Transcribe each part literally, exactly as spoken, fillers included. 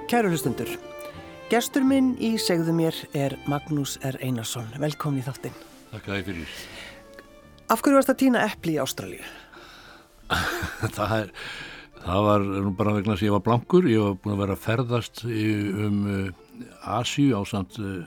Kæru hlustundur, gestur minn í Segðu mér er Magnús R. Einarsson. Velkomin í þáttinn. Takk að þið fyrir. Af hverju varst að tína epli í Ástralíu? það, er, það var nú bara vegna þess að ég var blankur. Ég var búin að vera að ferðast um uh, Asíu ásamt uh,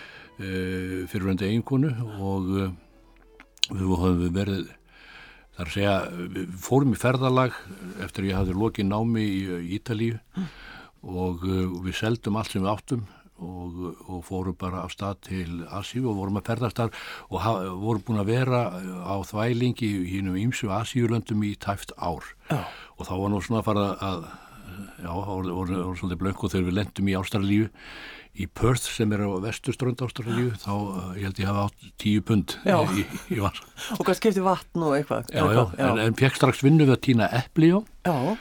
uh, fyrirverandi eiginkonu og uh, við höfum verið, þar að segja, við fórum í ferðalag eftir að ég hafði lokið námi í uh, Ítalíu mm. og uh, við seldum allt sem við áttum og, og fórum bara af stað til Asíu og vorum að ferðast þar og ha- vorum búin að vera á þvælingi í hínum ýmsu Asíulöndum í tæft ár oh. og þá var nú svona að fara að, já, voru, voru, voru svolítið blönk og þegar við lendum í Ástralíu, í Perth sem er á vesturströnd Ástralíu, þá ég held ég hafa átt tíu pund í, í, í vans. Og hvað skipti vatn og eitthvað? Já, já, já. En, en fekk strax vinnu við að tína epli á. Já.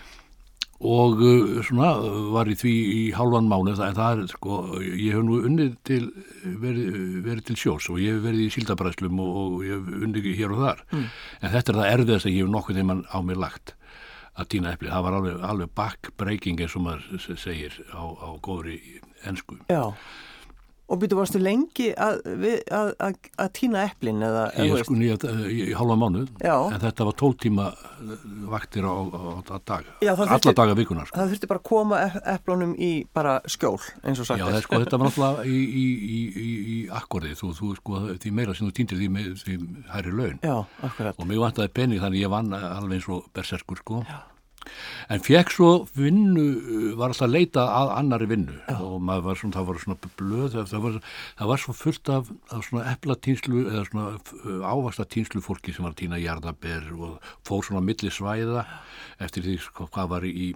Og uh, svona var í því í hálfan mánuð, en það er sko, ég hef nú unnið til, verið, verið til sjós og ég hef verið í síldabræðslum og, og ég hef unnið hér og þar. Mm. En þetta er það erfiðast að ég hef nokkuð þegar mann á mig lagt að tína epli. Það var alveg, alveg backbreaking eins og maður segir á, á góðri ensku. Já. Og býtu, varstu lengi að, að, að, að tína eplin eða? Ég sko nýja í halva mánuð, já. En þetta var tólf tíma vaktir á, á, á dag, já, alla þurfti, daga vikunar. Sko. Það þurfti bara að koma eplunum í bara skjól, eins og sagt. Já, það, sko, þetta var náttúrulega í, í, í, í, í akkordið, þú, þú sko, því meira sem þú tíndir því, með, því hærri laun. Já, akkurat. Og mig vantaði pening þannig ég vann alveg eins og berserkur, sko. Já. En fekk svo vinnu, var alltaf að leita að annari vinnu já. Og maður var svona, það var svona blöð, það var, það var svo fullt af, af svona eplatínslu eða svona ávaxtatínslu fólki sem var að tína jarðaber og fór svona milli svæða eftir því hvað var í,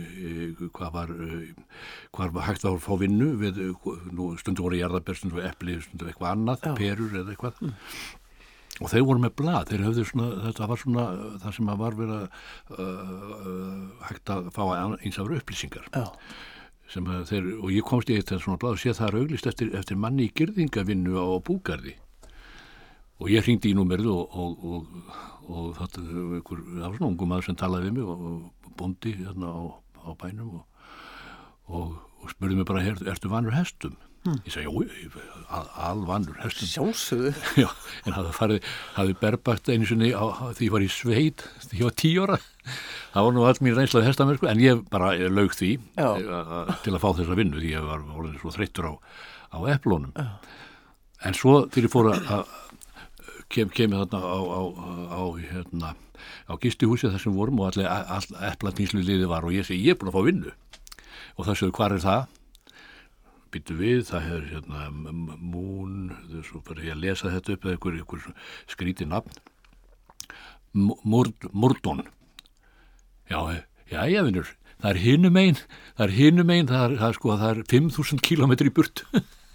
hvað var, hvað var hægt að fá vinnu við, nú stundu voru jarðaber, stundu voru epli, stundu eitthvað annað, já. Perur eða eitthvað. Mm. Og þeir voru með blað, þeir höfðu svona, þetta var svona það sem að var verið að uh, hægt að fá eins af upplýsingar. Já. Sem að þeir, og ég komst í eitt svona blað og sé það er auglýst eftir, eftir manni í girðingavinnu á Búgarði. Og ég hringdi í númerið og, og, og, og þetta, ykkur, það var svona ungu maður sem talaði við mig og, og bóndi hérna á, á bænum og, og, og spurði mig bara, er, ertu vanur hestum? Hmm. Ég segi, jú, al, alvannur hestum. Sjálfsögðu. Já, en það farið, hafði berbakt einu sinni á, því ég var í sveit, því ég var tíu ára. Það var nú allt mín reynslaði hestamennsku, en ég bara ég laug því a, a, til að fá þessa vinnu, því ég var orðin svo þreyttur á, á eplunum. Já. En svo þegar ég fór að kem, kemur þarna á, á, á, hérna, á gistihúsi þar sem vorum og allir all, eplatínslu liði var og ég segi, ég er búin að fá vinnu. Og það segir, hvar er það? Býttu við, það hefur hérna Mún, svo bara ég að lesa þetta upp eða einhver, einhver skrítið nafn. Murdon. Já, já, já, vinnur, það er hinum einn, það er hinum einn, það er, það er sko, það er fimm þúsund kílómetri í burt.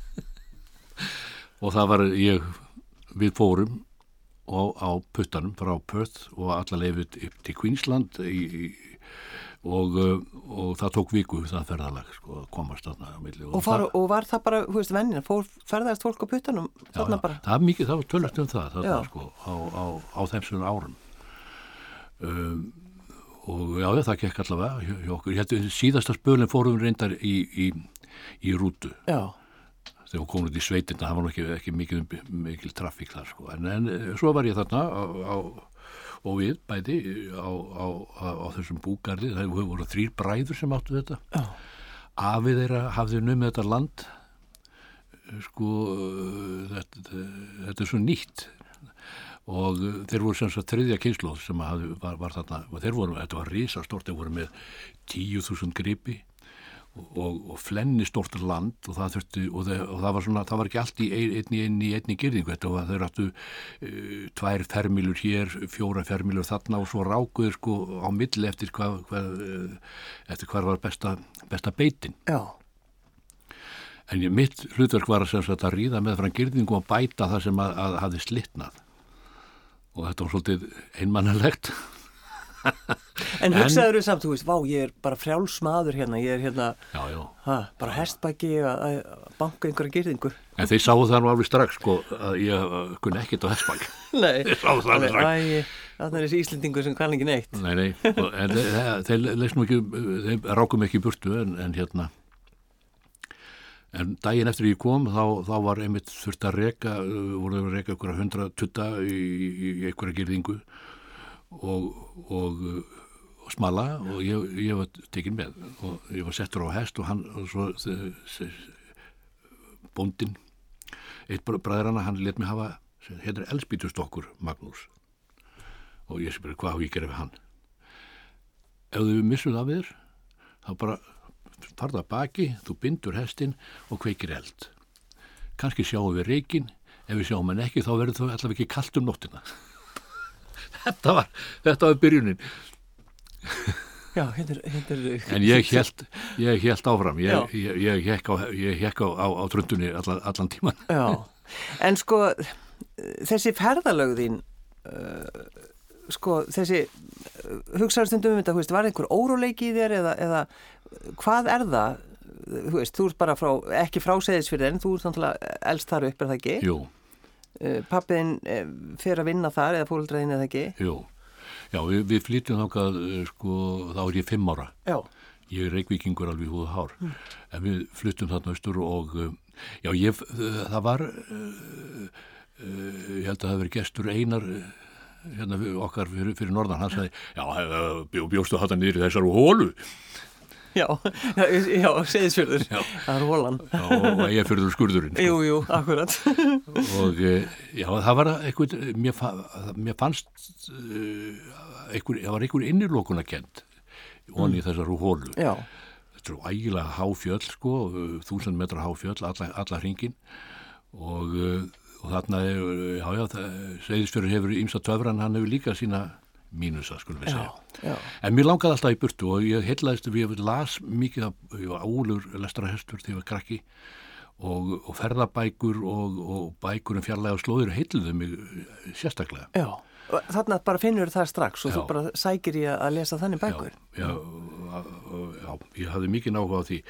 Og það var ég, við fórum á, á puttanum frá Perth og alla leifið upp til Queensland í, í Og, og það tók viku það ferðalag sko, að komast þarna á milli. Og, og, far, og var það bara, þú veist, vennin, fór, ferðaðist fólk á puttanum þarna já, bara? Já, það, mikið, það var tölvöld um það þarna, sko, á, á, á þeim sem árum. Um, og já, það gekk allavega hjá, hjá okkur. Ég held að síðasta spölinn fórum reyndar í, í, í rútu. Já. Þegar við komum út í sveitina, það var nú ekki, ekki mikil, mikil trafík þar, sko. En, en svo var ég þarna á... á og við bæði á, á, á, á þessum búgarði, það voru þrír bræður sem áttu þetta. Já. Afi þeirra hafði numið þetta land, sko, þetta, þetta er svo nýtt og þeir voru sem sagt þriðja kynslóð sem hafði, var, var þarna, og þeir voru, þetta var risastórt, þeir voru með tíu þúsund gripi og, og flenni stórt land og það þurfti, og, þeir, og það var svona, það var ekki allt í einni, einni, einni girðingu, þetta var þeir áttu uh, tvær fermílur hér, fjóra fermílur þarna og svo rákuður sko á milli eftir hvað, hvað uh, eftir hvað var besta, besta beitin. Já. En ég, mitt hlutverk var að, sagt, að ríða með frá girðingu og bæta það sem að, að hafði slitnað og þetta var svolítið einmannalegt. En hugsaður þú samt, þú veist, vá, ég er bara frjáls maður hérna, ég er hérna, já, já. Ha, bara hestbæki að banka einhverja girðingu. En þeir sáu það nú alveg strax, sko, að ég kunni ekkert á hestbæki. Nei, þeir sáu það alveg strax. Æ, það er þessi Íslendingur sem kann ekki neitt. Nei, nei, en þeir leist nú ekki, þeir rákum ekki í burtu, en, en hérna, En daginn eftir ég kom, þá, þá var einmitt þurft að reka, voru að reka einhverja hundra tutta í, í, í einhverja girðingu og, og, og smala og ég, ég var tekinn með og ég var settur á hest og hann, og svo bóndinn, eitt bræðranna, hann let mig hafa, hérna er eldspýtustokkur, Magnús. Og ég spyrir, hvað á ég að gera við hann? Ef þau missuð af þér, þá bara farða baki, þú bindur hestinn og kveikir eld. Kannski sjáum við reikinn, ef við sjáum hann ekki, þá verður þau allavega ekki kalt um nóttina. þetta var, þetta var byrjunin. Já, hérna er... Hérna en ég hélt, ég hélt áfram, ég, ég, ég hékk á, ég hékk á, á, á tröndunni allan, allan tíman. Já, en sko, þessi ferðalögðin, uh, sko, þessi hugsaður stundum um þetta, þú veist, var einhver óróleiki í þér eða, eða hvað er það? Þú veist, þú ert bara frá, ekki frá Seyðisfirði, þú ert náttúrulega elst þar upp, er það ekki? Jú. Pappiðin fer að vinna þar eða fóreldræðin eða ekki? Jú. Já, við, við flytjum þákað, sko, þá er ég fimm ára. Já. Ég er reykvíkingur alveg húð og hár. Mm. En við flytjum þarna austur og, já, ég, það var, uh, uh, ég held að það hefur verið gestur Einar, hérna okkar fyrir, fyrir norðan, hann sagði, já, bjó, bjóstu þetta niður í þessar hólu. Já, já, Seyðisfjörður, það er hólan. Já, og ég fyrir skurðurinn. Sko. Jú, jú, akkurat. Og já, það var eitthvað, mér, mér fannst, eitthvað, það var eitthvað innirlokunarkennd onni í þessar hólu. Já. Þetta er ægilega háfjöll, sko, þúsund metra háfjöll, alla, alla hringin og, og þarna, já, já, Seyðisfjörður hefur ýmsa töfran, hann hefur líka sína mínusa, skulum við segja. Já, já. En mér langaði alltaf í burtu og ég heillaðist við, ég las mikið af, ég var álur lestrarhestur þegar ég var krakki og, og ferðabækur og, og bækur um fjarlæga slóðir heilluðu mig sérstaklega. Já, og þarna bara finnur það strax og já. Þú bara sækir ég að lesa þannig bækur. Já, já, já, ég hafði mikið náhuga á því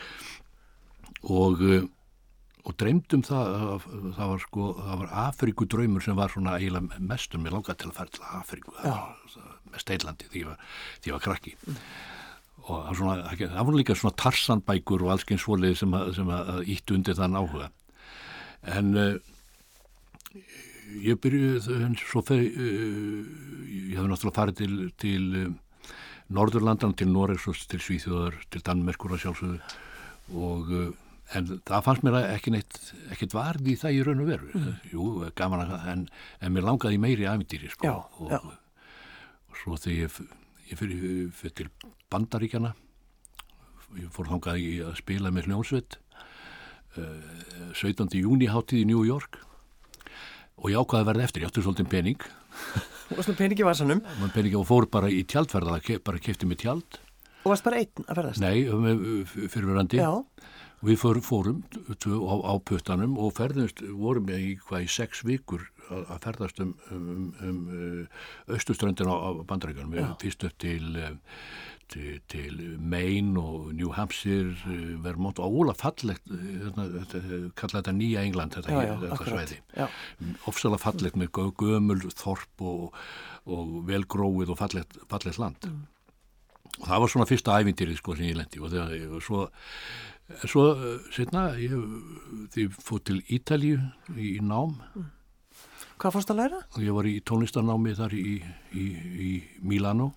og og dreymdum það, það var sko, það var Afríkudraumur sem var svona eiginlega mestum, mér langaði til að fara til Afríku, það var mest Eirlandi því ég var, því ég var krakki. Mm. Og það var, svona, það var líka svona Tarzanbækur og allskeins svoleiði sem, að, sem að ýttu undir þann áhuga. En uh, ég byrjuði, svo fyrir, uh, ég hafði náttúrulega farið til, til uh, Norðurlandan, til Noregs og til Svíþjóðar, til Danmerkur að sjálfsögðu og uh, en það fannst mér ekki neitt, ekkert varði í það í raun og veru. Mm. Jú, gaman að, en, en mér langaði í meiri ævintýri, sko. Já, og, já. Og svo þegar ég, ég fyrir, fyrir til Bandaríkjana, ég fór þangað í að spila með hljómsveit, uh, sautjánda júní hátíð í New York, og ég ákvaði að verða eftir, ég átti svolítið pening. Og svona pening í vasanum? Man pening og fór bara í tjaldferða, bara keypti mig tjald. Og varst bara einn að ferðast? Nei, fyrirverandi. Já. Við fór, fórum á, á puttanum og ferðumst, vorum við í hvað í sex vikur að, að ferðast um, um, um austurströndin á, á Bandaríkjunum. Við fyrst upp til, til, til Maine og New Hampshire, Vermont og óla fallegt, kalla þetta Nýja England, þetta, já, já, þetta svæði. Ofsalega fallegt með gömul þorp og, og velgróið og fallegt, fallegt land. Mm. Og það var svona fyrsta ævintýrið sko sem ég lendi og þegar ég svo Svo setna, ég, því fór til Ítalíu í, í nám. Mm. Hvað fórst að læra? Ég var í tónlistarnámi þar í, í, í Milano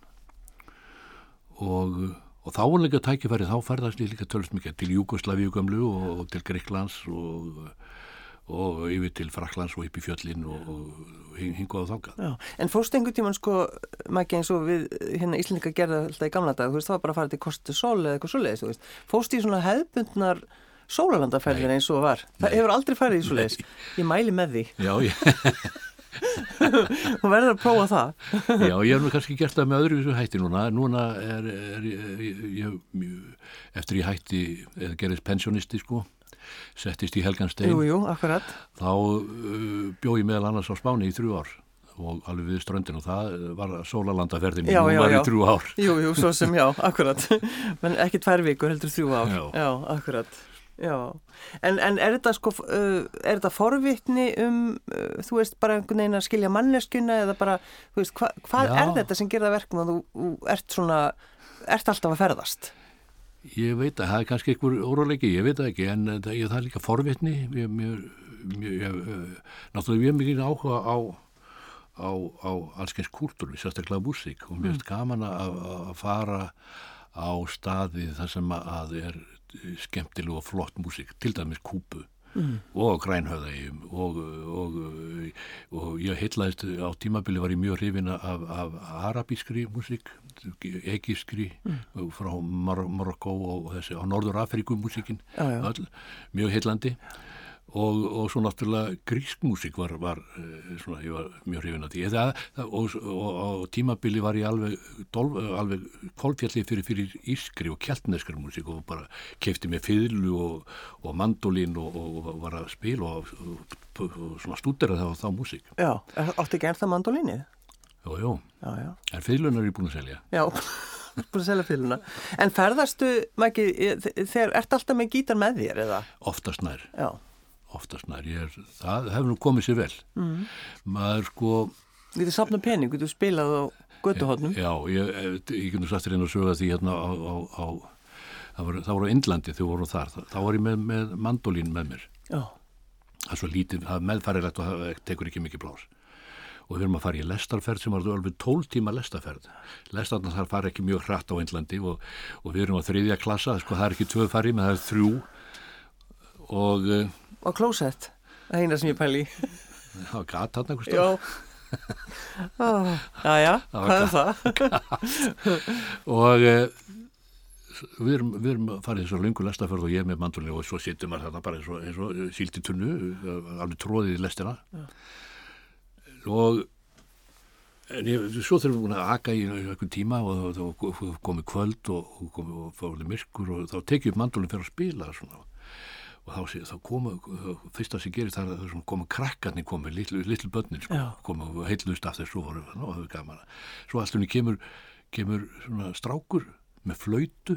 og, og þá var líka tækifæri, þá ferðast ég líka tölvist mikið til Júgoslavíu gömlu og, og til Grikklands og, og yfir til Fraklands og upp í fjöllin og, og hingað og þangað. Já, en fórst einhvern tímann sko, Maggi, eins og við hérna Íslendingar gerða alltaf í gamla dag, þú veist, það var bara að fara til Costa Sol eða eitthvað svoleiðis, þú veist. Fórst í svona hefðbundnar sólarlandaferðir eins og var. Það Nei. Hefur aldrei farið í svoleiðis. Ég mæli með því. Já, ég... Hún verður að prófa það. Já, ég hef nú kannski gert það með öðruvísu hætti núna. Núna er, er ég, ég, eftir ég hætti, eða gerðist pensionisti, sko, settist í Helganstein. Jú, jú, akkurat. Þá uh, bjó ég meðal annars á Spáni í þrjú ár og alveg við ströndin og það var sólarlandaferðin og hún var já. Í þrjú ár. Jú, jú, svo sem já, akkurat. Men ekki tvær vikur, heldur þrjú ár. Já, já akkurat. Já, en, en er þetta sko, uh, er þetta forvitni um, uh, þú veist, bara einhvern veginn að skilja manneskuna eða bara, þú veist, hva, hvað já. Er þetta sem gerir það verkum að þú, þú ert svona, ert alltaf að ferðast? Ég veit að það er kannski einhver óróleiki, ég veit það ekki, en það, ég, það er líka forvitni. Mér, mér, mér, ég, náttúrulega ég er mikið áhuga á, á, á allskeins kúltúr, sérstaklega músík og mér finnst mm. gaman að, að fara á staði þar sem að er skemmtileg og flott músík, til dæmis Kúbu. Mm. og Grænhöfðaeyjum og, og, og ég heillaðist á tímabili var ég mjög hrifin af, af arabískri músík, egypskri mm. frá Mar- Marokko og þessi á Norður Afríku músíkin öll, mjög heillandi og, og svo náttúrulega grísk músík var, var svona, ég var mjög hrifin af því það, það, og, og á tímabili var ég alveg, dolf, alveg kolfjalli fyrir, fyrir ískri og keltneskri músík og bara keypti mér fiðlu og, og mandolín og, og, og var að spila og, og, og, og svona stúdera það á þá músík. Já, áttu ekki ennþá mandolínið? Jú, jú, já, já. En fiðlunar er ég búin að selja. Já, búin að selja fiðluna. En ferðastu, Maggi, þegar ertu alltaf með gítar með þér eða? Oftast nær. Já. Oftast nær, ég er, það hefur nú komið sér vel. Mm. Maður sko... Þú getur safnað pening, þú getur spilað á götuhornum. Já, ég, ég getur sagt þér inn að sögja því hérna á... á, á það, var, það voru á Indlandi þegar voru þar. Þá var ég með, með mandolín með mér. Já. Það er svo lítið, það er meðfærilegt og það tekur ekki mikið plás. Og við erum að fara í lestarferð sem var alveg tólf tíma lestarferð. Lestarna þar fara ekki mjög hratt á Indlandi og, og við erum á þriðja klassa, sko það er ekki tvö fari, menn það er þrjú og... Og klósett, það er eina sem ég pæli í. Það var gat þarna einhvers staðar. Já. Oh, Jæja, hvað er það? og e, við erum, við erum að fara í þessu löngu lestarferð og ég með mandolín og svo sittum maður þarna bara eins og, eins og síld í tunnu, alveg tróðið í lestina. Já. Og en ég, svo þurfum við búin að aka í einhvern tíma og þá komið kvöld og, og komið og fórlega myrkur og þá tekið upp mandolín fyrir að spila svona. Og þá, þá komu, fyrst að sem gerist það er að komu krakkarnir komið, litlu, litlu börnir sko, komu og heillust af þessu og það var gaman. Svo alltaf kemur, kemur svona strákur með flautu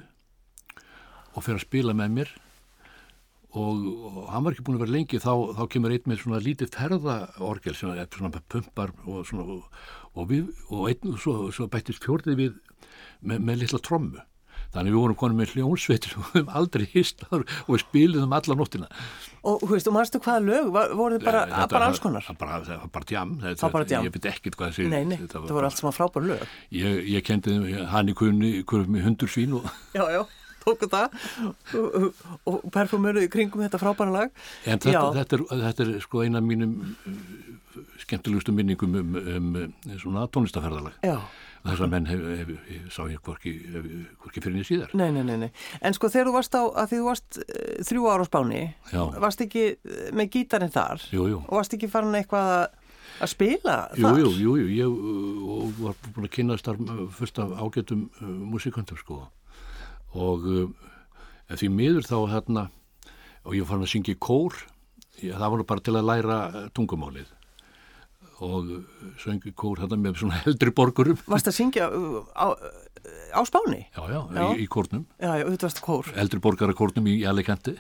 og fer að spila með mér og, og hann var ekki búin að vera lengi, þá, þá kemur einn með svona lítið ferðaorgel sem er svona pumpar og svona og, og við, og einn, svo, svo bættist fjórðið við með, með litla trommu. Þannig við vorum konum með hljónsveitir og við höfum aldrei histað og við spiliðum alla nóttina. Og þú veist, og mannstu hvaða lög? Voru þið bara, ja, þetta, bara alls konar? Það var bara, bara djam. Það var bara djam? Ég veit ekkert hvað þessi... Nei, nei, það voru allt saman frábær lög. Ég, ég kendi hann í kunni, kunni með hundur svín og... Já, já, tóku það og, og perfumöruði kringum þetta frábæra lag. En þetta, þetta, er, þetta er sko eina af mínum skemmtilegustu minningum um, um, um svona tónlistaferðalag. Já. Þess að menn hef, hef, hef, sá ég hvorki, hvorki fyrir niður síðar. Nei, nei, nei, nei. En sko þegar þú varst á, að því þú varst uh, þrjú ára á Spáni, já. Varst ekki með gítarinn þar? Jú, jú. Og varst ekki farin eitthvað að, að spila jú, þar? Jú, jú, jú, ég og var búin að kynast þar fullt af ágætum uh, músikantum, sko. Og uh, því miður þá hérna, og ég var farin að syngja í kór, ég, það var bara til að læra tungumálið. Og söngi kór þetta með svona heldri borgurum. Varst að syngja á, á Spáni? Já, já, já. Í, í kórnum. Já, já, þetta varst kór. Heldri borgarakórnum í Alicante.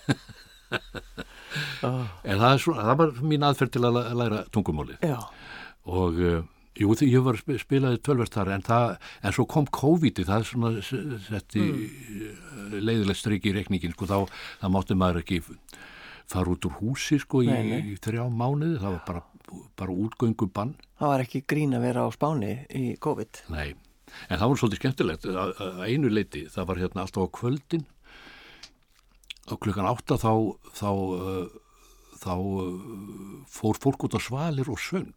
oh. En það, er svona, það var mín aðferð til að læra tungumálið. Já. Og uh, jú, ég var spilaði tölvert þar, en, það, en svo kom COVID, það er svona setti mm. leiðilegt strik í reikningin, sko, þá, þá mátti maður ekki fara út úr húsi, sko, í, í þrjá mánuði, það var bara bara útgöngu bann. Það var ekki grín að vera á Spáni í COVID. Nei, en það var svolítið skemmtilegt að, að einu leiti, það var hérna alltaf á kvöldin og klukkan átta þá þá, uh, þá uh, fór fólk út á svalir og söng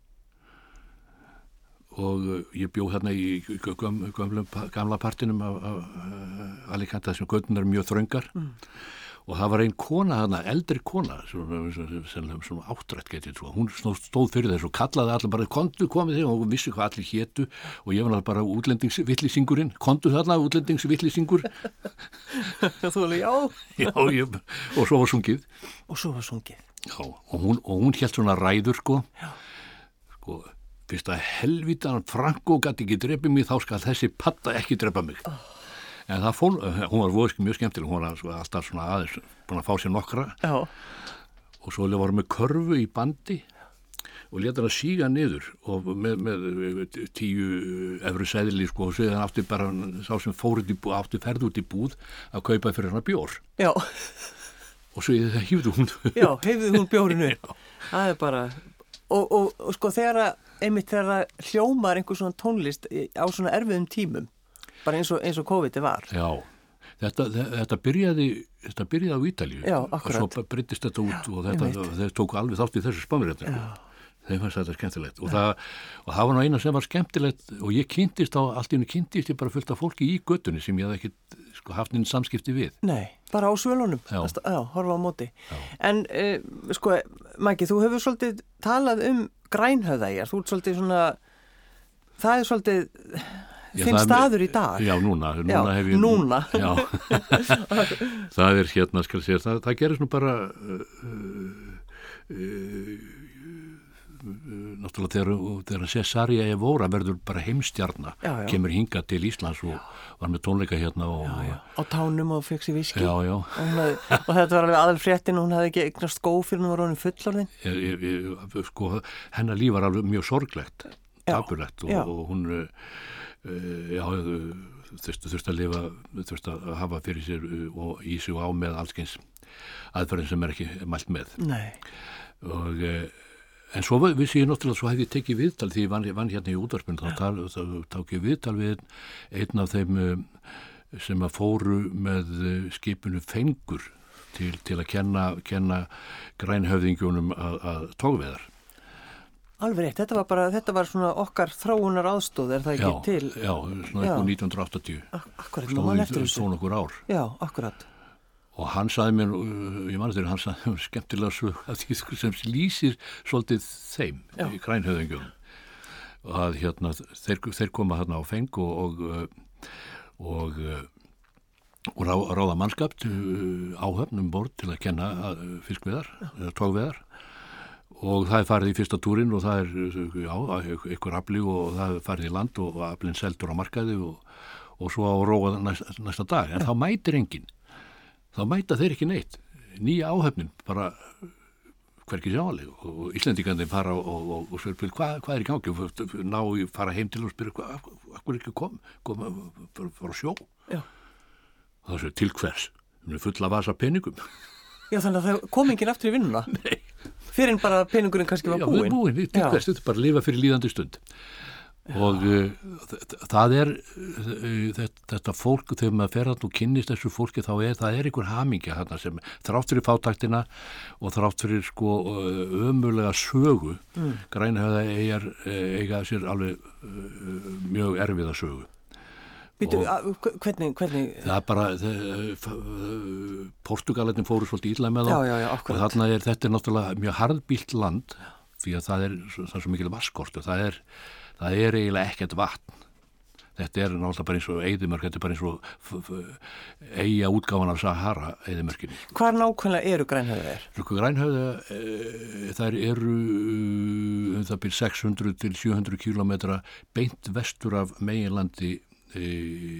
og uh, ég bjó hérna í göm, gömlum, gamla partinum af, af Alicante þessum götunar mjög þröngar mm. Og það var ein kona þarna, eldri kona, svona, svona, svona áttrætt getið, svo. Hún stóð fyrir þessu og kallaði allir bara, kontu komið þig, og hún vissi hvað allir hétu, og ég var bara útlendingsvillisingurinn, kontu þarna útlendingsvillisingur. Þú alveg, já. Já, ég, og svo var sungið. Og svo var sungið. Já, og hún, og hún hélt svona ræður, sko. Já. Sko, fyrst að helvítan Franko gæti ekki drepið mig, þá skal þessi patta ekki drepa mig. Oh. En það fól, hún var voðið mjög skemmtileg, hún var alltaf svona aðeins búin að fá sér nokkra. Já. Og svo var hún með körfu í bandi og leta hann að síga niður og með, með tíu efru seðli sko og svo hann átti bara sá sem fór út í búð, átti ferð út í búð að kaupa fyrir hann að bjór. Já. Og svo ég hýfði hún. Já, hýfði hún bjórinu. Það er bara, og, og, og sko þegar að, einmitt þegar að hljómar einhver svona tónlist á svona erfiðum tímum, bara eins og, eins og COVID var. Já, þetta, þetta byrjaði, þetta byrjaði á Ítalíu. Já, akkurat. Og svo breyttist þetta út Já, og þetta, þeir tóku alveg þátt í þessu spamriðan. Já. Þeim fannst þetta skemmtilegt og það, og það var nú eina sem var skemmtilegt og ég kynntist á, allt í hennu kynntist ég bara fullt af fólki í göttunni sem ég hafði ekki sko, haft inn samskipti við. Nei, bara á svölunum, já, já horfa á móti. Já. En uh, sko, Maggi, þú hefur svolítið talað um Grænhöfðaeyjar, þú ert svolítið svona, það er svolítið já, þinn staður í dag. Já, núna, núna já, hef ég. Núna. Já, það er hérna, skal segja, það, það gerist nú bara... Uh, uh, uh, náttúrulega þegar, þegar Cesaria Evora verður bara heimstjarna já, já. Kemur hingað til Íslands og já. Var með tónleika hérna og, já, já. Á tánum og fekk sér viski já, já. Og, hafði, og þetta var alveg aðalfréttin og hún hafði ekki eignast skó fyrir hún var honum fullorðin ég, ég, ég, sko, hennar líf var alveg mjög sorglegt dapurlegt og, og hún uh, já, þurfti þurft að lifa þurfti að hafa fyrir sér og í sig og á með allskyns aðferðin sem er ekki mælt með Nei. Og uh, en svo vissi ég náttúrulega, svo hefði ég tekið viðtal því ég vann, vann hérna í útvarpinu, þá, þá, þá tók ég viðtal við einn af þeim sem að fóru með skipinu Fengur til, til að kenna, kenna grænhöfðingjunum að, að tógveðar. Alveg rétt, þetta var bara, þetta var svona okkar þróunar aðstóð, er það ekki já, til? Já, svona eitthvað nítján hundruð áttatíu. Akkurat, nú mann eftir þessu. Stóð nokkur ár. Já, akkurat. Og hann saði mér, ég man þegar hann saði mér skemmtilega svo að því sem lýsir svolítið þeim Já. Í grænhöfðingjum og að hérna þeir, þeir koma hérna á feng og og, og, og rá, ráða mannskap áhöfn um borð til að kenna fiskveðar, tógveðar og það er farið í fyrsta túrin og það er já, einhver afli og það er farið í land og aflinn seldur á markaði og, og svo á róa næsta, næsta dag en Já. Þá mætir enginn þá mæta þeir ekki neitt, nýja áhöfnin bara hverki sjáanleg og Íslendingandi fara og, og, og, og spyrja hvað hva er í gangi og ná í fara heim til og spyrja hvað hvað er ekki kom, kom fara að sjó Já. Og það séu til hvers, við erum fulla vasa peningum Já þannig að það kom enginn aftur í vinnuna Nei fyrir en bara peningurinn kannski var búinn Já, búinn, til hvers, þetta er bara að lifa fyrir líðandi stund Já. Og uh, það er uh, þetta, þetta fólk þegar maður fer að og kynnist þessu fólki þá er það er einhver hamingja þarna sem þrátt fyrir fátaktina og þrátt fyrir sko ömulega sögu mm. Grænhöfðaeyjar eiga sér alveg uh, mjög erfiða sögu Býtu, að, hvernig, hvernig það er bara uh, Portugaletin fóru svolítið illa með þá já, já, já, og þarna er þetta er náttúrulega mjög harðbýlt land því að það er, það er svo mikil vatnskortur það er Það er eiginlega ekkert vatn. Þetta er náttúrulega bara eins og eyðimörk, þetta er bara eins og eyja útgáfan af Sahara eyðimörkinni. Hvar nákvæmlega eru Grænhöfðaeyjar? Grænhöfða, e, þær eru um það byrð sex hundruð til sjö hundruð kílómetra beint vestur af meginlandi e,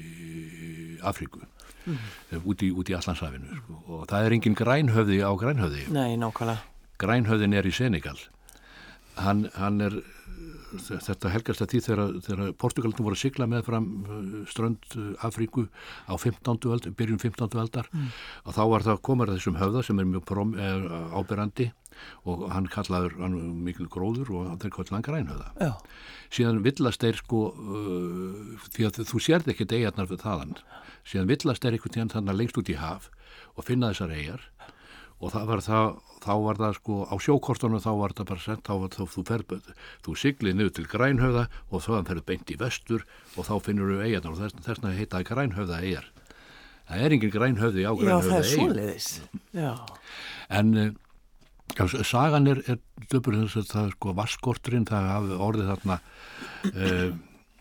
Afríku, mm. út í, út í Atlantshafinu. Sko. Og það er engin Grænhöfði á Grænhöfði. Nei, nákvæmlega. Grænhöfðin er í Senegal. Hann, hann er... Þetta helgast að því þegar, þegar Portugalnum voru að sigla með fram strönd Afríku á fimmtándu öld, byrjun fimmtándu aldar mm. og þá var það komar þessum höfða sem er mjög prom, er áberandi og hann kallaður hann mikil gróður og þeir kallaði hann Grænhöfða. Já. Síðan villast þeir sko, uh, því að þú sérð ekki eyjarnar fyrir þaðan, síðan villast þeir einhvern tíðan þannig lengst út í haf og finna þessar eyjar og það var það þá var það sko á sjókortunum þá var það bara sent, þá var það þú ferð, þú siglið niður til Grænhöfða og þá ferð beint í vestur og þá finnur þú eyjarnar og þess, þessna heitaði Grænhöfðaeyjar. Það er engin Grænhöfði á Grænhöfðaeyjar. Já, það er svoleiðis. Já. En já, sagan er, er döpur þess að það sko vaskorturinn, það hafi orðið þarna uh,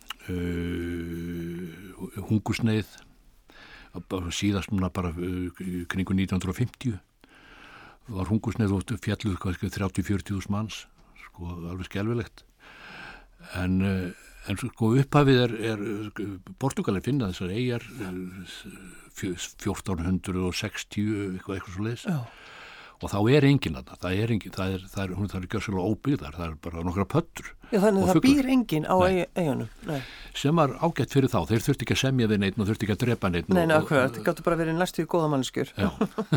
uh, hungursneið síðast núna bara uh, kringu nítján hundruð og fimmtíu. Var hungursneið og fjalluð þrjátíu til fjörutíu þúsund manns, sko, alveg skelfilegt. En, en sko upphafið er, er Portugalin finna þessar eyjar fjórtán hundruð og sextíu, eitthvað, eitthvað svo leiðis. og þá er enginn þarna, það er enginn, það er, það er, hún þarf gjörsamlega óbyggðar, það er bara nokkra pöttur. Já, þannig að það býr enginn á eyjunum. Nei. Sem var ágætt fyrir þá, þeir þurfti ekki að semja við neitt og þurfti ekki að drepa neitt. Nei, nákvæmlega, þetta gáttu bara verið næstu í góða manneskjur. Já.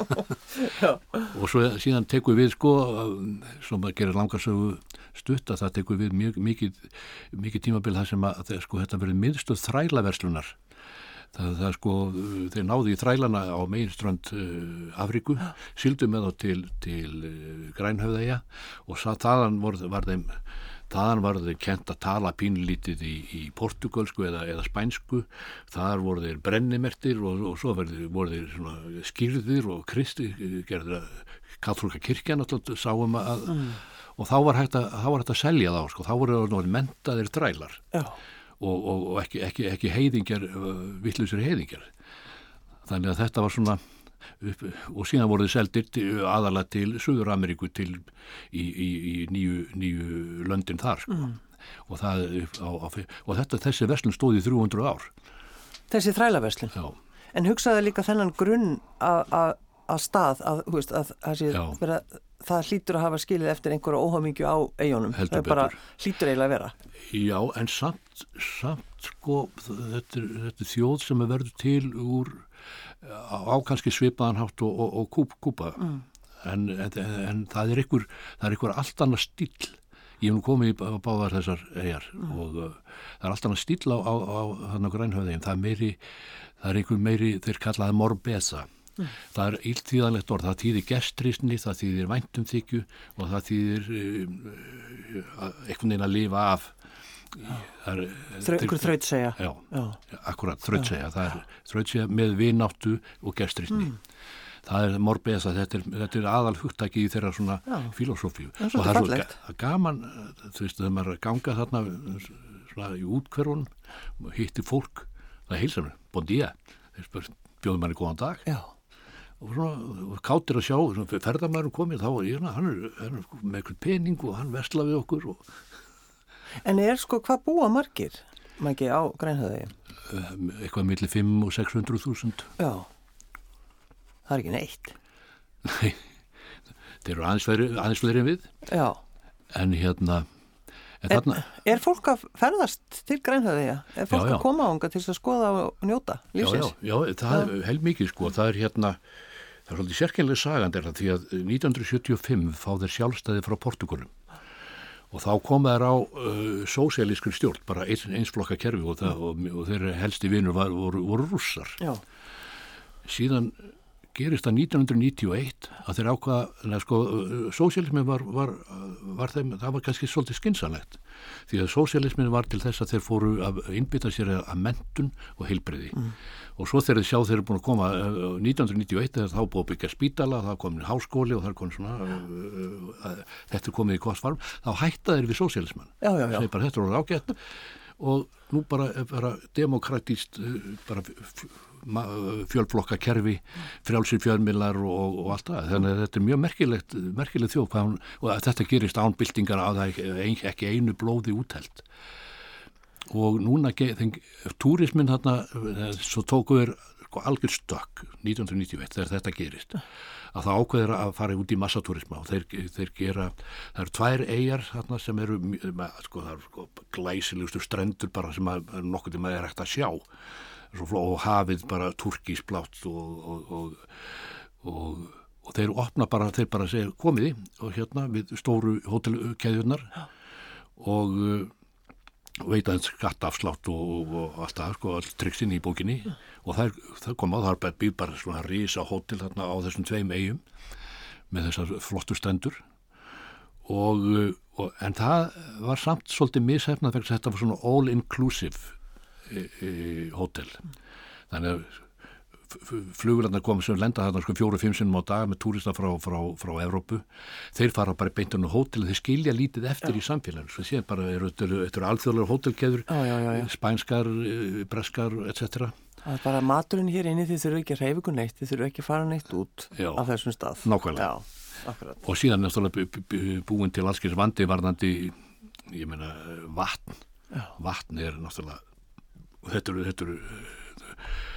Já. Og svo síðan tekur við, sko, sem að gera langarsögu stutt, að það tekur við mjög, mikið, mikið tímabil þar sem að, sko, þetta verið miðstöð þrælaverslunar. Það, það sko, þeir náðu í þrælana á meginströnd uh, Afríku, sigldu með þá til, til uh, Grænhöfðeyja og sá, þaðan var, var þeim þaðan var þeir kent að tala pínlítið í, í portugalsku eða, eða spænsku, þar voru þeir brennimertir og, og svo voru þeir, voru þeir svona skýrðir og kristi, gerður að kaþólska kirkjan alltaf sáum að, mm. og þá var hægt að, þá var hægt að selja þá, sko, þá voru þeir menntaðir þrælar. Já. og, og, og ekki, ekki, ekki heiðingjar, vitlausir heiðingjar. Þannig að þetta var svona, upp, og síðan voru þið seldir aðalega til Suður-Ameríku til í, í, í nýju, nýju löndin þar, sko. Mm. Og, það, á, á, og þetta, þessi verslun stóð í þrjú hundruð ár. Þessi þrælaverslun? Já. En hugsaði líka þennan grunn að stað, að, þú veist, að, að, að vera, það hlýtur að hafa skilið eftir einhverja óhamingju á eyjunum. Heldur það bara hlýtur eiginlega að vera. Já, en samt, samt sko, þetta, þetta er þjóð sem er verið til úr á kannski svipaðan hátt og, og, og kúp, kúpa. Mm. En, en, en það er einhver, það er einhver allt annað stíll. Ég hef nú komið í báðar þessar eyjar mm. og uh, það er allt annað stíll á, á, á þarna Grænhöfðeyjum. Það er meiri, það er einhver meiri, þeir kallaði morbesa. Mm. Það er illtíðanlegt orð, það þýðir gestrisni, það þýðir væntumþykju og það þýðir um, einhvern veginn að lifa af. Þrau, einhver þrautsegja. Já, já, akkurat, þrautsegja. Það er þrautsegja með vináttu og gestrisni. Mm. Það er morbesa, þetta er, þetta er aðal hugtaki í þeirra svona filosófíu. Og það er svo ga, gaman, þú veist, þegar maður ganga þarna svona í útkverfunum og hittir fólk, það heilsar mér, bon dia, þeir bjóðum manni góðan dag. Já. Og svona kátir að sjá, ferðarmaðurinn komið, þá er hann er, er með eitthvað pening og hann vesla við okkur. Og... En er sko, hvað búa margir, Mæki, á Grænhöfðeyjum? Um, eitthvað milli fimm og sex hundruð þúsund. Já, það er ekki neitt. Nei, þeir eru aðeins fleiri, aðeins fleiri en við. Já. En hérna... En er, þarna... er fólk að ferðast til Grænhöfðeyja? Er fólk já, já. að koma ánga til að skoða og njóta lífsins? Já, já, já, það já. er heil mikið sko. Það er hérna, það er svolítið sérkennileg sagand er það því að nítján hundruð sjötíu og fimm fá þeir sjálfstæði frá Portúgalum og þá koma þeir á uh, sósíalískri stjórn, bara eins, einsflokka kerfi og, það, og, og þeir helsti vinur var, voru, voru rússar. Já. Síðan gerist það nítján hundruð níutíu og eitt að þeir ákvaða, sko, sósíalismin var, var, var þeim, það var kannski svolítið skynsanlegt, því að sósíalismin var til þess að þeir fóru að innbytta sér að menntun og heilbrigði. Mm. Og svo þegar þeir sjá þeir eru búin að koma nítján hundruð níutíu og eitt þegar þá búið að byggja spítala, það komin háskóli og það kom svona, uh, þetta er komið í gott farm, þá hætta þeir við sósíalisman. Já, já, já. Þeir bara, þetta er orðið ágætt og nú bara, bara demokratíst, bara fjölflokka kerfi, frjálsir fjölmiðlar og, og allt það. Þannig að þetta er mjög merkilegt, merkilegt þjóð hún, og þetta gerist án byltingar að það ein, ekki einu blóði úthelt. Og núna, túrismin þarna, svo tóku þeir sko, algjör stökk nítján hundruð níutíu og eitt þegar þetta gerist. Að það ákveður að fara út í massatúrisma og þeir, þeir gera, það eru tvær eyjar þarna sem eru, sko, það eru sko, glæsilegustu strendur bara sem að, nokkuð tíma er hægt að sjá. Og hafið bara turkísblátt og, og, og, og, og þeir opna bara, þeir bara segja komiði og hérna við stóru hótelkeðjurnar og uh, veita eins skattafslátt og, og, og allt það, sko, all triksin í bókinni mm. og það, það kom á, það er býð bara svona risa hótel þarna á þessum tveim eyjum með þessar flottu stendur og, og en það var samt svolítið mishefnað vegna þetta var svona all inclusive hótel. Þannig að flugurlandar komið sem lenda þarna sko fjóru, fimm sinnum á dag með túrista frá, frá, frá Evrópu. Þeir fara bara beint inn á hótel og þeir skilja lítið eftir já. Í samfélaginu. Svo séð bara, þetta eru, eru alþjóðlegar hótelkeður, spænskar, breskar, et cetera. Það er bara maturinn hér inni, þið þurfu ekki að hreyfa ykkur neitt, þið þurfu ekki að fara neitt út já. Af þessum stað. Nákvæmlega. Já, akkurat. Og síðan náttúrulega búin til allskins vandi varðandi, ég meina, vatn. Já. Vatn er náttúrulega Þetta eru, þetta eru,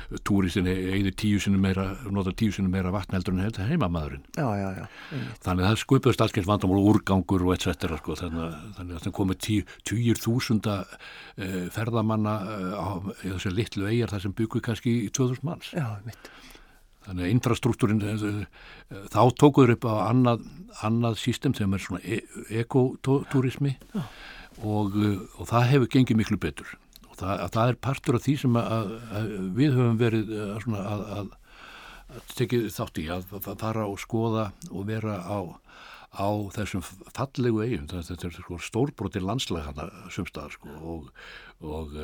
túristin eða tíu sinni meira, nota tíu sinni meira vatn heldur en heimamaðurinn. Já, já, já. Þannig að það skupaðist allskeins vandamál úrgangur og et cetera sko, þannig, þannig að það komið tíu, tíur þúsunda uh, ferðamanna uh, á þessi litlu eyjar þar sem byggu kannski í tvö þúsund manns. Já, mitt. Þannig að infrastruktúrin, þá tókuður upp á annað, annað system sem er svona e ekotúrismi og, og það hefur gengið miklu betur. Og það, það er partur af því sem að, að við höfum verið svona að, að, að tekið þátt í, að, að fara og skoða og vera á, á þessum fallegu eyjum. Þetta er sko stórbrotir landslag hana sumstaðar sko, og, og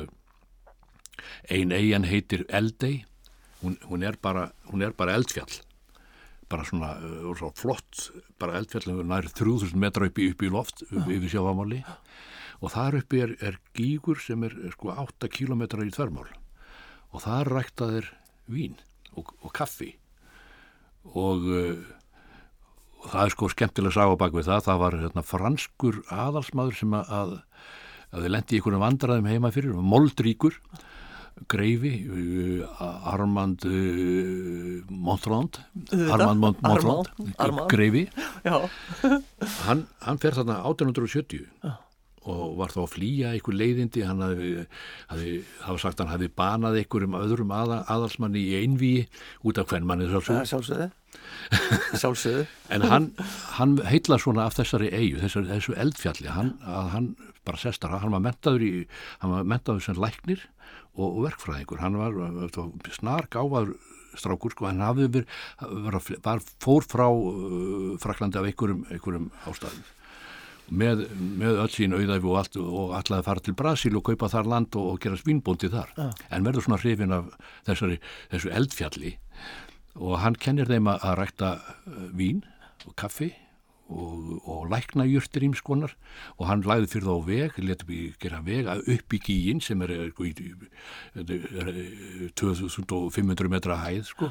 ein eyjan heitir Eldey. Hún, hún, er bara, hún er bara eldfjall, bara svona, uh, svona flott, bara eldfjall, nær þrjú þúsund metra upp í, upp í loft, upp, yfir sjávarmáli og þar uppi er, er gígur sem er, er sko átta kílómetra í þvermál og þar ræktaðir vín og, og kaffi og, uh, og það er sko skemmtilega saga bak við það, það var hérna, franskur aðalsmaður sem að, að, að þið lendi í einhvern vandræðum heima fyrir, moldríkur, Greifi, uh, Armand uh, Montrand, Armand Mont Montrand, Armand. Greifi, Já. hann, hann fer þarna átján hundruð sjötíu Já. Og var þá að flýja einhver leiðindi, hann hafi, hafi, hafa sagt hann hafi banað einhverjum öðrum aða, aðalsmanni í einvíi út af hvern manni sjálfsögðu. Sjálfsögðu. Sjálfsögðu. En hann, hann heitlar svona af þessari eyju, þessari, þessu eldfjalli, hann, að hann bara sestar, hann var menntaður í, hann var menntaður sem læknir og, og verkfræðingur, hann var, var snar gáfaður strákur, sko, hann hafði verið, var, var fór frá uh, Fraklandi af einhverjum, einhverjum ástæðum. Með, með öll sín auðæfi og allt og ætlaði að fara til Brasil og kaupa þar land og, og gera svínbóndi þar. Ah. En verður svona hrifinn af þessari, þessu eldfjalli og hann kennir þeim að, að rækta vín og kaffi og, og lækna jurtir ímskonar og hann lagði fyrir þá veg, leti upp í, gera veg upp í gíginn sem er, er, er, er tvö þúsund fimm hundruð metra hæð, sko.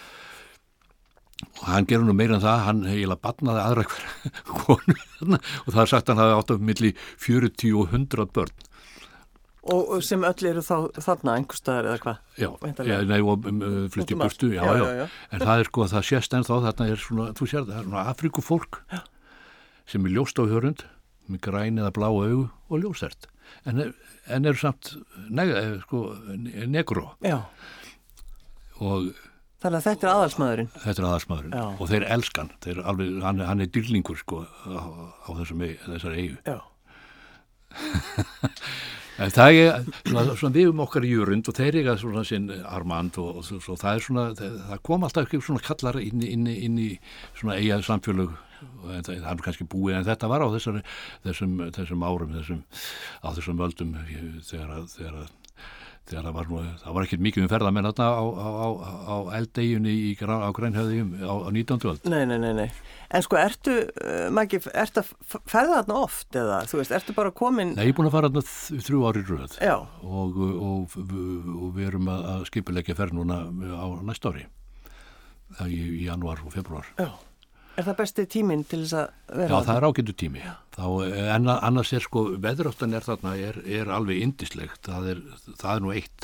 Og hann gerur nú meira en það, hann eiginlega barnaði aðra hver konu og það er sagt að hann hafi átt af milli fjörutíu og hundrað börn. Og sem öll eru þá þarna einhverstaðar eða hvað? Já, ja, nei, og um, flutti í burtu, já, já, já, já. En það er sko að það sést ennþá, þarna er svona, þú sér það, það er svona Afríkufólk sem er ljóst á hörund, með græn eða blá augu og ljósert. En, en eru samt neg, sko, negró. Já. Og þannig að þetta er aðalsmaðurinn. Þetta er aðalsmaðurinn Já. Og þeir elskan, þeir alveg, hann, hann er dýrlingur sko á, á þessum, þessari eyju. Já. Það er svona, svona við um okkar í jörund og þeir eiga svona sinn Armand og, og svo það er svona, það, það kom alltaf ekki svona kallar inn, inn, inn í svona eiga samfélög og það, það er kannski búið en þetta var á þessari, þessum, þessum árum, þessum, á þessum völdum þegar að, þegar að þegar það var nú, það var ekkert mikið um ferðamenn þarna á, á, á, á eldeginni í, á Grænhöfðum á, á nítjándu öld. Nei, nei, nei, nei. En sko, ertu, uh, Maggi, ertu að ferða þarna oft eða, þú veist, ertu bara komin? Nei, ég er búin að fara þarna þrjú ári röð. Já. Og, og, og, og við erum að skipuleggja ferð núna á næsta ári, í, í janúar og februar. Já. Er það besti tíminn til þess að vera? Já, það er ágætu tími. Þá, en annars er sko, veðráttan er þarna, er, er alveg yndislegt. Það er, það er nú eitt.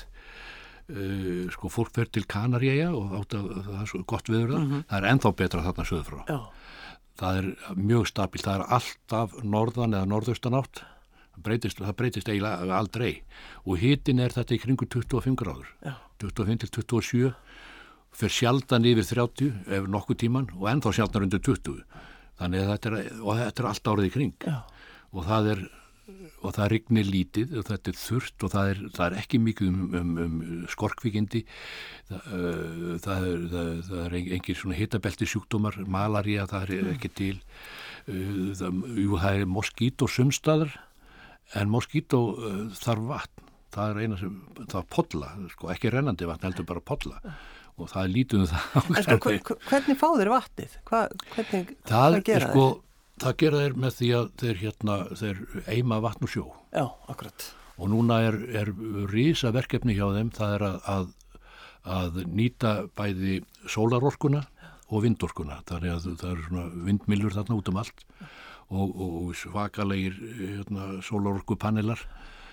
Uh, sko, fólk fer til Kanaríeyja og átt að það er svo gott veður það. Mm-hmm. Það er ennþá betra þarna söður frá. Já. Það er mjög stabilt. Það er alltaf norðan eða norðaustan átt. Það breytist, það breytist eiginlega aldrei. Og hitin er þetta í kringu tuttugu og fimm gráður. Já. tuttugu og fimm til tuttugu og sjö. Fyrir sjaldan yfir þrjátíu ef nokkuð tíman og ennþá sjaldan undir tuttugu þannig að þetta er, og þetta er allt árið í kring. Já. og það er og það rignir lítið og þetta er þurrt og það er, það er ekki mikið um, um, um skorkvíkindi það, uh, það er, það, það er engin svona hitabelti sjúkdómar, malaría það er ekki til uh, það, jú, það er moskító sumstaðar en moskító uh, þarf vatn, það er eina sem það er polla, sko, ekki rennandi vatn heldur bara polla og það er lítið um það. En sko, hvernig fá þeir vatnið? Hva, hvernig, það hvað gera er sko, þeir? Það gera þeir með því að þeir hérna, þeir eima vatn og sjó. Já, akkurat. Og núna er, er risa verkefni hjá þeim, það er að, að, að nýta bæði sólarorkuna og vindorkuna. Þannig að það eru svona vindmyllur þarna út um allt og, og svakalegir hérna, sólarorkupanelar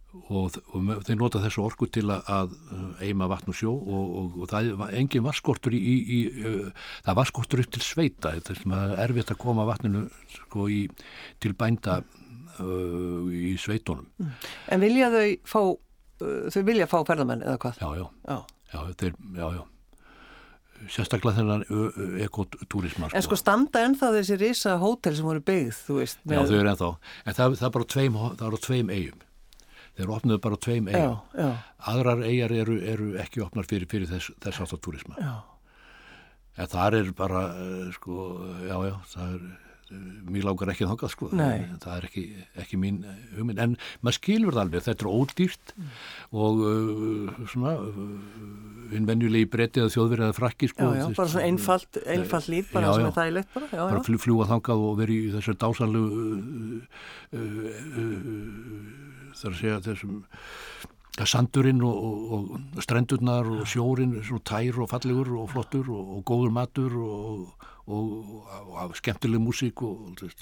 og, og þeir nota þessu orku til að, að eima vatn og sjó og, og, og það var engin vaskortur í, í, í uh, það vaskortur upp til sveita þetta er erfitt að koma vatninu sko, í, til bænda uh, í sveitunum. En vilja þau fá uh, þau vilja fá ferðamenn eða hvað? Já, já, já. já, þeir, já, já. Sérstaklega þennan ekotúrisma. En sko standa ennþá þessi risa hótel sem voru byggð, þú veist. Með... Já, þau eru ennþá. En það, það er bara tveim, það eru tveim eigum. Þeir opnuðu bara tveim eigum. Já, já. Aðrar eigar eru, eru ekki opnar fyrir, fyrir þess, þess aftur túrisma. Já. En þar er bara, sko, já, já, það er, mér lágar ekki þangað, sko. Nei. Það er ekki, ekki mín hugmynd. En maður skilur það alveg, þetta er ódýrt mm. og uh, svona, hinn uh, venjulegi breti eða þjóðverið eða frakki, sko. Já, já, bara svona einfalt, einfalt líf, bara já, sem já. Er þægilegt bara. Já, bara já. Fljúa þangað og veri í þessar dásanlegu, uh, uh, uh, þar að segja þessum, sandurinn og, og, og strendurnar og sjórin, svona tær og fallegur og flottur og, og góður matur og og, og, og skemmtileg músík og, og,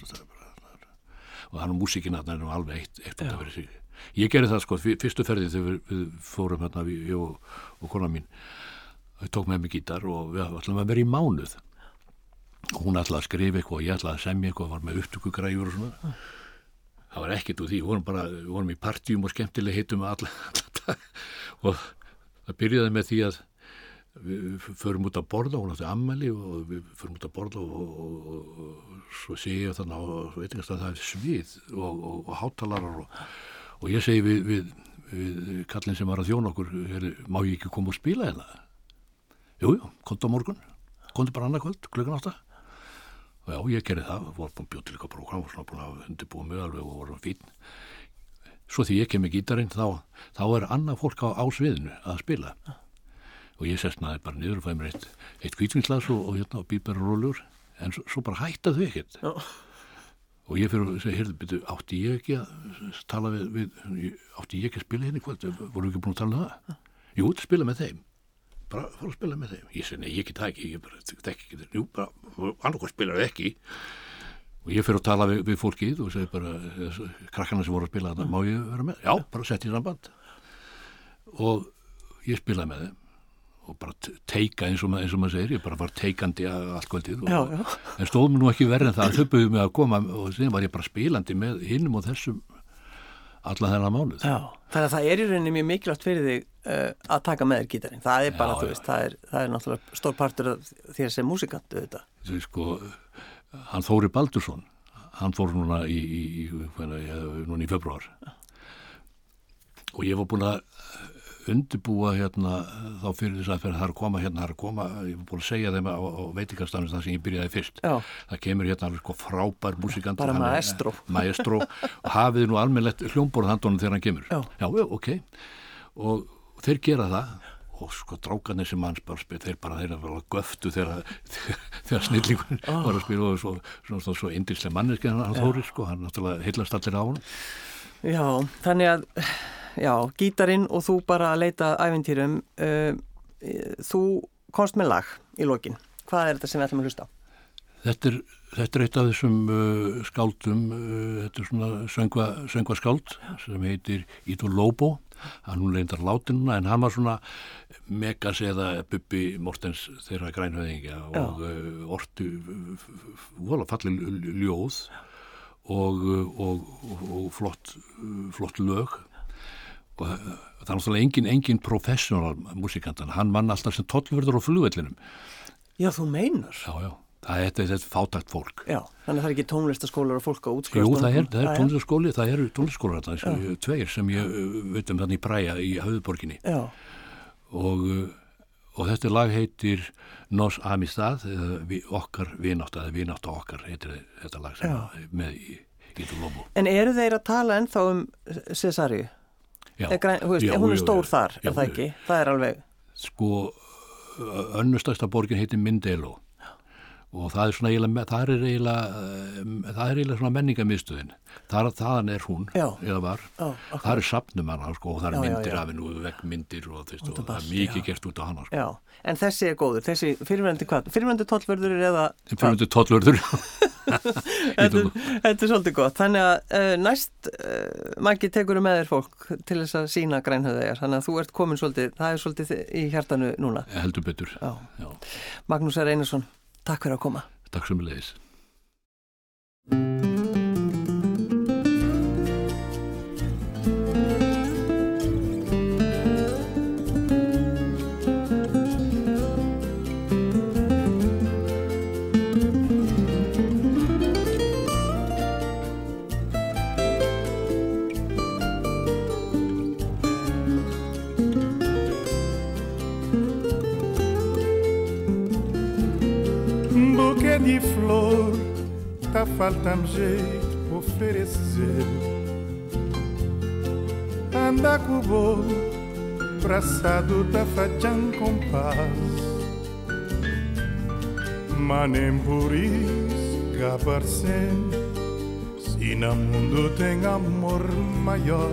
og þannig að músíkin er alveg eitt, eitt út af verið sig. Ég gerði það sko, fyrstu ferði þegar við, við fórum hérna, ég og, og kona mín, við tók með mig gítar og við ætlum að vera í mánuð. Hún ætlaði að skrifa eitthvað og ég ætlaði að semja eitthvað, var með upptökugræjur og svona. Það var ekkert úr því, við vorum bara, við vorum í partíum og skemmtileg hittum alla, alla dag og það byrjaði með því að við förum út að borða, hún átti ammæli og við förum út að borða og, og, og, og svo segi ég þannig og svo veitingast að það er svið og, og, og hátalarar og, og ég segi við, við, við kallinn sem var að þjóna okkur, heri, má ég ekki koma og spila hérna? Jú, jú, komdu á morgun, komdu bara annað kvöld, klukkan átta. Og já, ég gerði það, voru búin bjóð til eitthvað prógram og svona búin að undirbúa mig alveg og voru fín. Svo því ég kem með gítarinn, þá, þá er annað fólk á, á sviðinu að spila. Og ég sestnaði bara niður og fæði mér eitt, eitt hvítvinsglas og, og hérna og bíber og rólur, en svo, svo bara hættaði þau ekkert. Já. Og ég fyrir að segja, heyrðu, byrju, átti ég ekki að tala við, við, átti ég ekki að spila hérna í kvöld, voru ekki búin að tala um það? Jú, spila með þeim. Bara fara að spila með þeim. Ég segi, nei, ég get það ekki, ég bara þekki ekki þetta. Jú, bara, annarkoð spilar það ekki. Og ég fyrir að tala við, við fólkið og segi bara, krakkarna sem voru að spila þetta, má ég vera með? Já, bara sett í samband. Og ég spilaði með þeim og bara teika eins og, eins og maður segir, ég bara var teikandi allt kvöldið. Og, já, já. En stóð mér nú ekki verið en það, þau bauðu mig að koma og síðan var ég bara spilandi með hinnum og þessum allan þennan mánuð. Já, þannig að það er í rauninni mjög mikilvægt fyrir þig uh, að taka með þér gítarinn. Það er bara, já, þú veist, það er, það er náttúrulega stór partur af þér sem músikant, auðvitað. Þú veist, sko, hann Þóri Baldursson, hann fór núna í, í, í, núna í februar. Já. Og ég var búin að undirbúa hérna þá fyrir þess að það er að koma hérna, það er að koma, ég var búin að segja þeim á, á veitingastanum það sem ég byrjaði fyrst. Já. Það kemur hérna alveg sko frábær músikant. Bara maestro. Maestro og hafiði nú almennilegt hljómborð handónum þegar hann kemur. Já. Já, ok. Og, og þeir gera það og sko drákarnir sem manns bara spil, þeir bara þeir að göftu þegar, þegar snillingun oh. var að spila og svo, svo, svo, svo indislega manneski hann Þóri, sko, hann náttúrulega heillast allir á hann. Já, þannig að já, gítarinn og þú bara að leita ævintýrum, uh, þú komst með lag í lokin. Hvað er þetta sem við ætlum að hlusta á? Þetta er, þetta er eitt af þessum uh, skáldum, uh, þetta er svona söngva, söngva skáld sem heitir Ídó Lobo, hann hún reyndar látinuna en hann var svona Megas eða Bubbi Mortens þeirra grænhöðingja og uh, ortu vola falleg ljóð og, og, og, og flott, flott lög. Og það er náttúrulega engin, engin professional músikantan, hann vann alltaf sem tollvörður á flugvellinum. Já, þú meinar? Já, já, það er þetta fátækt fólk. Já, þannig að það er ekki tónlistaskólar og fólk á útskrifast. Jú, það er, það er tónlistaskóli, það eru tónlistaskólar þarna, tveir sem ég veit um þannig í Praia í höfuðborginni. Já. Og, og þetta lag heitir Nos Amistad, eða okkar vinátt, eða vinátt á okkar heitir þetta lag sem já. Með í Ídó Lobo. En eru þeir að tala ennþá um Cesaríu? Já, græn, veist, já, hún er stór já, þar, já, er það ekki? Það er alveg... Sko, önnustæsta borgin heitir Mindelo og það er svona eiginlega, það er eiginlega, það er eiginlega svona menningamiðstöðin. Það, þaðan er hún, já. Eða var. Já, það er safnum hana, sko, og það er myndir af hennu, veggmyndir og, og, og það er mikið já. Gert út á hana, sko. Já, en þessi er góður, þessi fyrirverandi hvað? Fyrirverandi tollvörður eða... Fyrirverandi tollvörður. þetta, þetta er svolítið gott. Þannig að uh, næst uh, Maggi tekur með þér fólk til þess að sína Grænhöfðeyjar. Þannig að þú ert komin svolítið, það er svolítið í hjartanu núna. Ég heldur betur. Já. Já. Magnús R. Einarsson, takk fyrir að koma. Takk sömuleiðis. De flor, tá faltando jeito oferecer. Anda com o bolo, braçado tá fazendo compás. Manem por isso, gabarcem, se no mundo tem amor maior.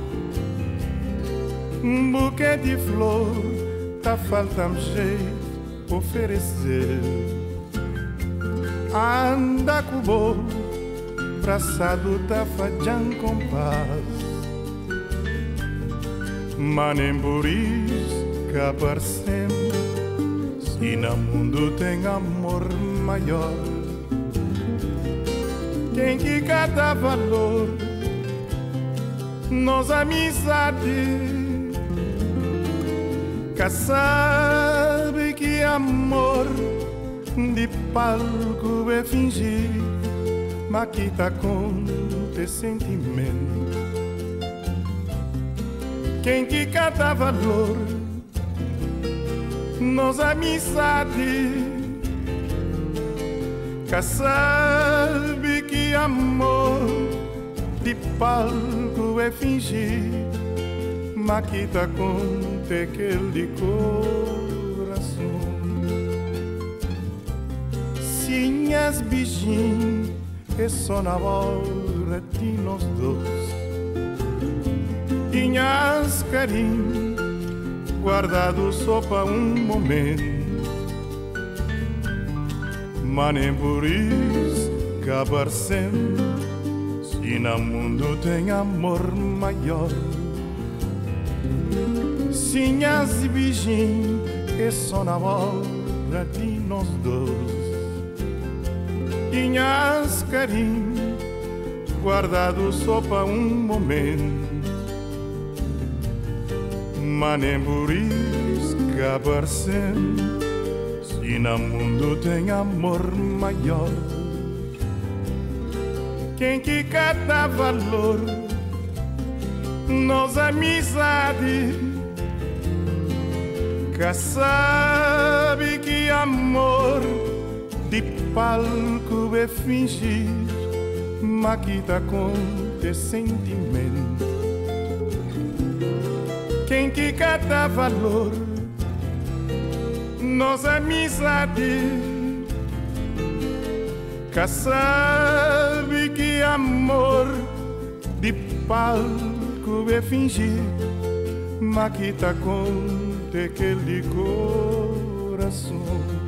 Um buquê de flor, tá faltando jeito oferecer. Anda com o bolo, braçado tá fazendo compás. Manem por isso, cabarcem, se no mundo tem amor maior. Quem que cada valor, nos amizade, que sabe que amor de palco é fingir, mas que tá com teu sentimento. Quem que cada valor, nos amizade, que sabe que amor de palco é fingir, mas que tá com teu aquele coração. Sinhas beijinhos, é só na hora de nós dois. Tinhas carinho, guardado só para um momento. Mas nem por isso acabar sempre, se no mundo tem amor maior. Sinhas beijinhos, é só na hora de nós dois. Tinhas carinho, guardado só para um momento. Mas nem por isso acabar sempre, se no mundo tem amor maior. Quem que cada valor, nos amizade, que sabe que amor de palco é fingir, mas que tá com teu sentimento. Quem que cada valor, nos amizade, que sabe que amor de palco é fingir, mas que tá com aquele coração.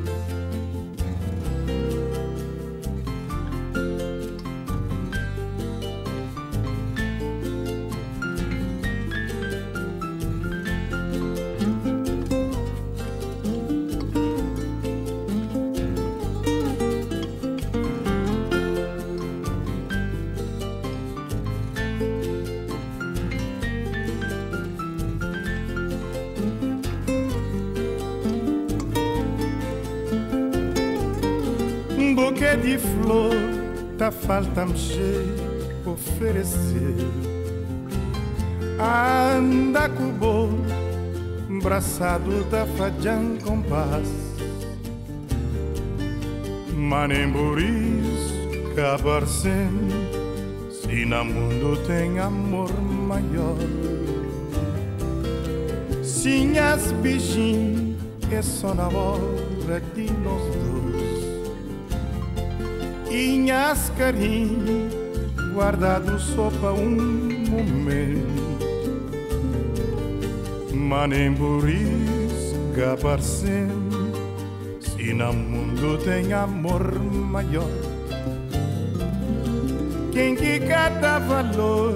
Buquê de flor, tá faltando jeito oferecer. Anda com o bolo, braçado tá fazendo compás. Mas nem por isso acabar sempre, se no mundo tem amor maior. Sinhas beijinhos, é só na hora de nós dois. e nhas carinho guardado só para um momento. Manem buris gabarcem, se no mundo tem amor maior. Quem que cada valor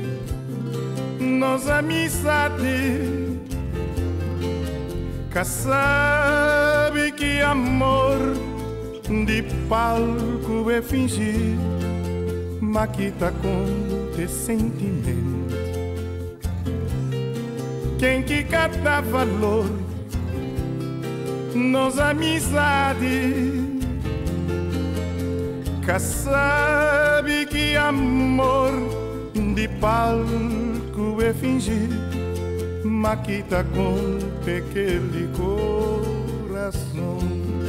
nos amizade, que sabe que amor de palco é fingir, mas que tá com te sentimento. Quem que cada valor nos amizade, que sabe que amor de palco é fingir, mas que tá com aquele coração.